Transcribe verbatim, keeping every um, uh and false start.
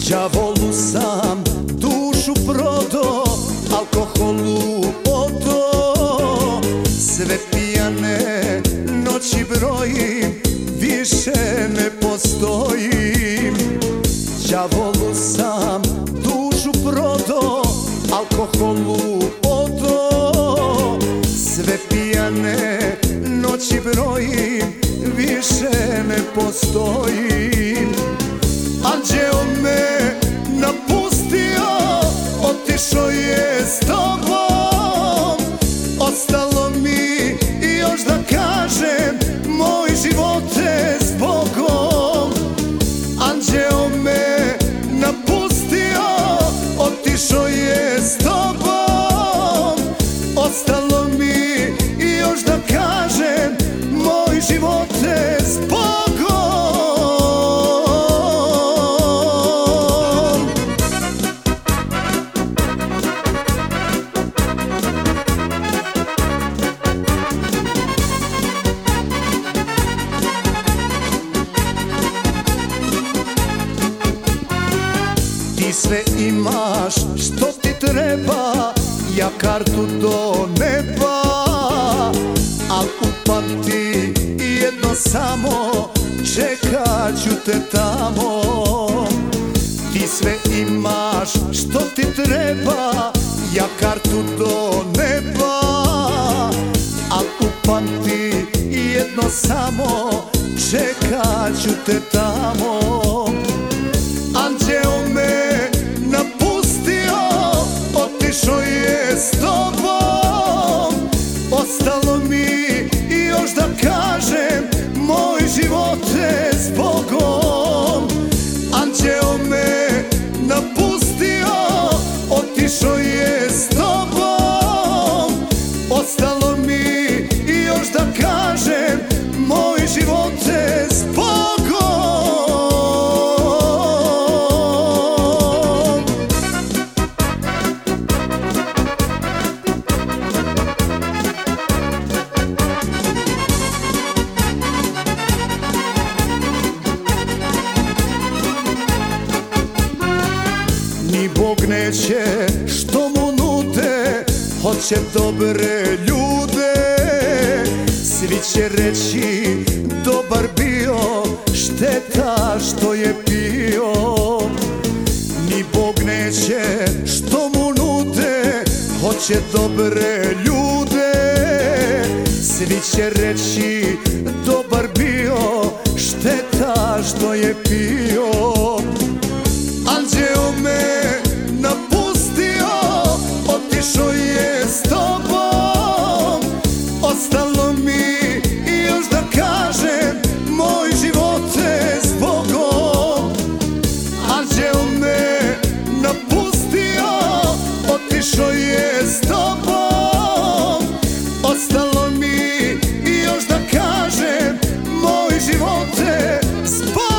Đavolu sam dušu prodo, alkoholu odo. Sve pijane noći brojim, više ne postojim. Đavolu sam dušu prodo, alkoholu odo. Sve pijane noći brojim, više ne postojim. Anđeo me napustio, otišao je s tobom. Ostalo mi još da kažem, moj živote s Bogom. Anđeo me napustio, otišao je s tobom. Ostalo mi još da kažem, moj živote s Bogom. Ti sve imaš što ti treba, ja kartu do neba. Al upamti jedno samo, čekat ću te tamo. Ti sve imaš što ti treba, ja kartu do neba. Al upamti jedno samo, čekat ću te tamo. Anđeo me napustio, otišao je s tobom. Ostalo mi još da kažem, moj živote s Bogom. Anđeo me napustio, otišao je s tobom. Ostalo mi još da kažem, moj živote s Bogom. Ni Bog neće što mu nude, hoće dobre ljude. Svi će reći dobar bio, šteta što je pio. Ni Bog neće što mu nude, hoće dobre ljude. Svi će reći dobar bio, šteta što je pio. Anđeo me napustio, otišao je s tobom. Ostalo mi još da kažem, moj živote s Bogom. Anđeo me napustio, otišao je s tobom. Ostalo mi još da kažem, moj živote s Bogom.